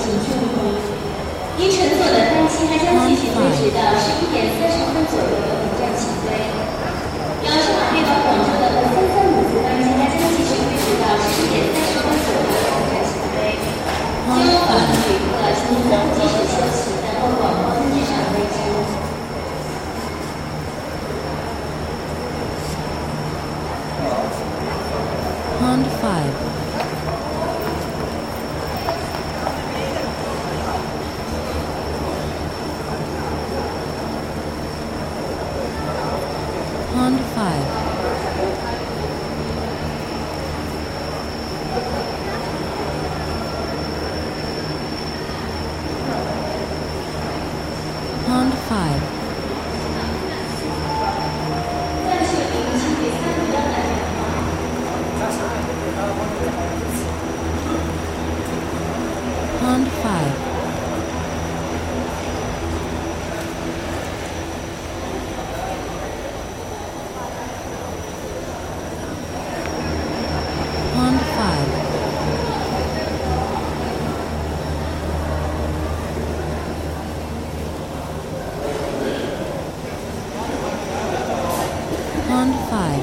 请注意，因乘坐的班机还将继续推迟到11点30分左右的本站起飞。遥上海飞往广州的5335次班机还将继续推迟到11点30分左右的本站起飞。希望广州旅客请在候机室休息，等候广播登机上飞机。 Pond 5. Pond 5. Pond 5. Pond 5. Pond 5. Pond 5.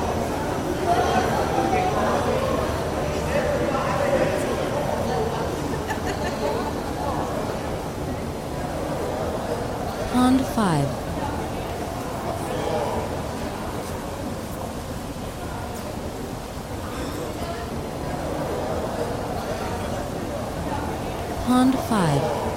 Pond 5. Pond 5.